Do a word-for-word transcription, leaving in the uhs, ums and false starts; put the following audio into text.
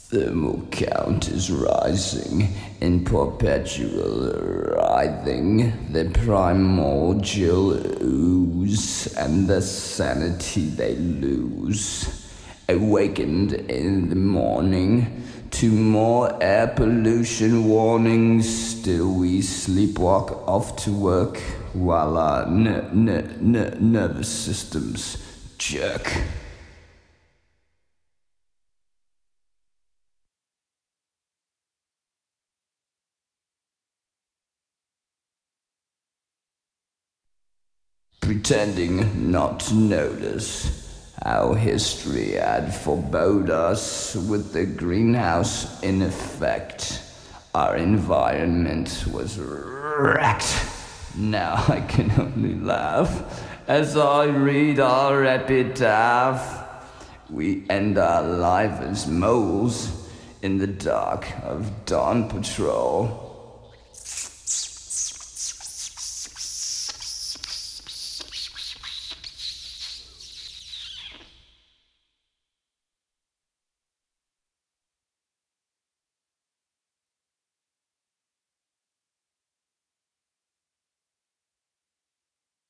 Thermal count is rising in perpetual writhing. The primordial ooze and the sanity they lose. Awakened in the morning to more air pollution warnings. Still we sleepwalk off to work while our n- n- n- nervous systems jerk. Pretending not to notice how history had forebode us with the greenhouse in effect. Our environment was wrecked. Now I can only laugh as I read our epitaph. We end our life as moles in the dark of dawn patrol.